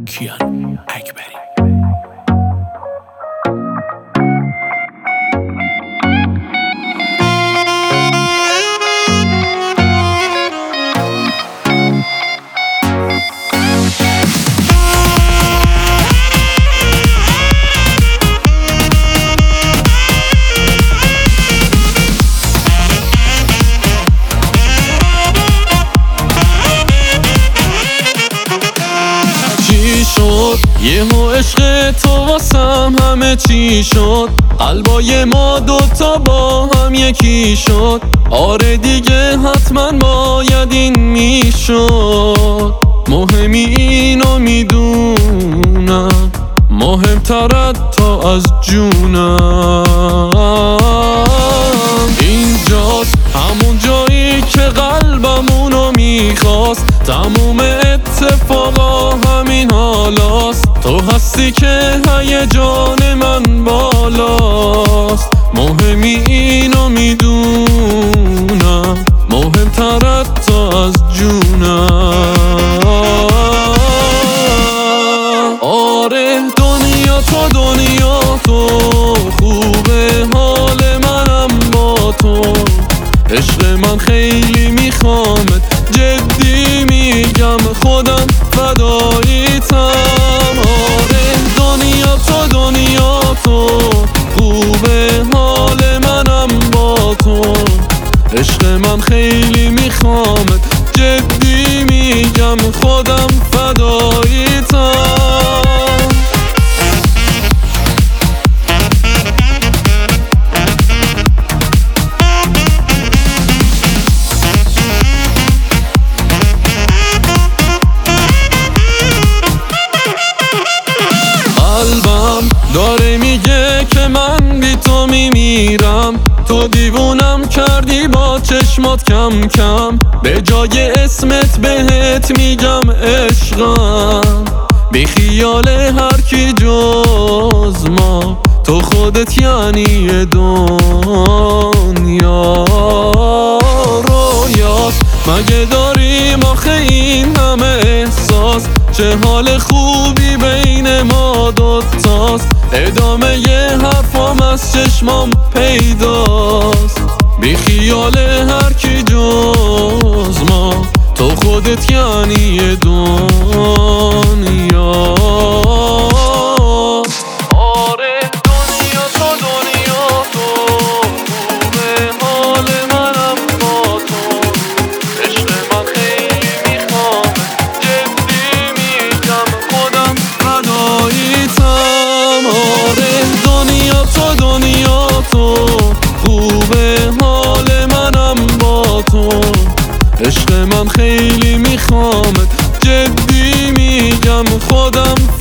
کیان اکبری. یهو عشق تو واسم همه چی شد، قلبای ما دوتا با هم یکی شد. آره دیگه حتما باید این میشد. مهمی اینو میدونم، مهمترت تا از جونم. اینجاست همون جایی که قلبمونو میخواست، تموم اتفاقا همین حالاست. تو هستی که هیجان من بالاست. مهمی اینو میدونم، مهمترت تا از جونم. آره دنیا تو خوبه، حال منم با تو. عشق من خیلی میخوامت، جدی میگم خودم فداییتم. آره دنیا تو خوبه، حال منم با تو. عشق من خیلی میخوامت، جدی میگم خودم فداییتم. داره میگه که من بی تو میمیرم. تو دیوونم کردی با چشمات کم کم، به جای اسمت بهت میگم عشقم. بی خیال هر کی جز ما، تو خودت یعنی دنیا. رویاست مگه داریم آخه این همه احساس؟ چه حال خوبی بین ما دوتاست. ادامه ی حرفام از چشمام پیداست. بی خیال هر کی جز ما، تو خودت یعنی دنیا. آره دنیا تو خوبه، حال منم با تو. عشق من خیلی میخوام، جدی میگم خودم فداییتم. آره دنیا تو خوبه، حال منم با تو. عشق من خیلی میخوامت، جدی میگم خودم